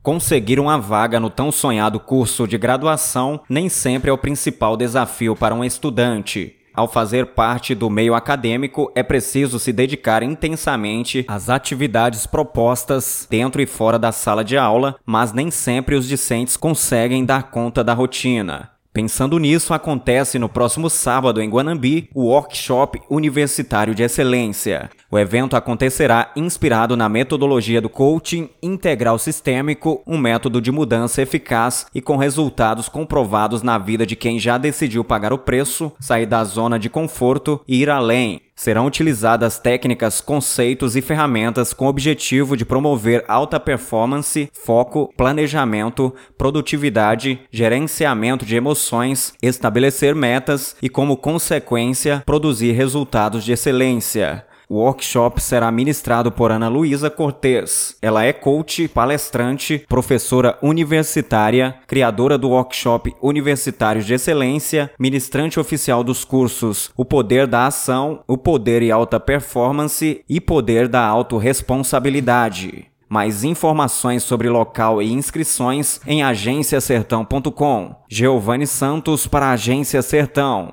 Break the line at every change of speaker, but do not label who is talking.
Conseguir uma vaga no tão sonhado curso de graduação nem sempre é o principal desafio para um estudante. Ao fazer parte do meio acadêmico, é preciso se dedicar intensamente às atividades propostas dentro e fora da sala de aula, mas nem sempre os discentes conseguem dar conta da rotina. Pensando nisso, acontece no próximo sábado em Guanambi o Workshop Universitário de Excelência. O evento acontecerá inspirado na metodologia do Coaching Integral Sistêmico, um método de mudança eficaz e com resultados comprovados na vida de quem já decidiu pagar o preço, sair da zona de conforto e ir além. Serão utilizadas técnicas, conceitos e ferramentas com o objetivo de promover alta performance, foco, planejamento, produtividade, gerenciamento de emoções, estabelecer metas e, como consequência, produzir resultados de excelência. O workshop será ministrado por Ana Luísa Cortez. Ela é coach, palestrante, professora universitária, criadora do Workshop Universitário de Excelência, ministrante oficial dos cursos O Poder da Ação, O Poder e Alta Performance e Poder da Autorresponsabilidade. Mais informações sobre local e inscrições em agenciasertão.com. Giovanni Santos para a Agência Sertão.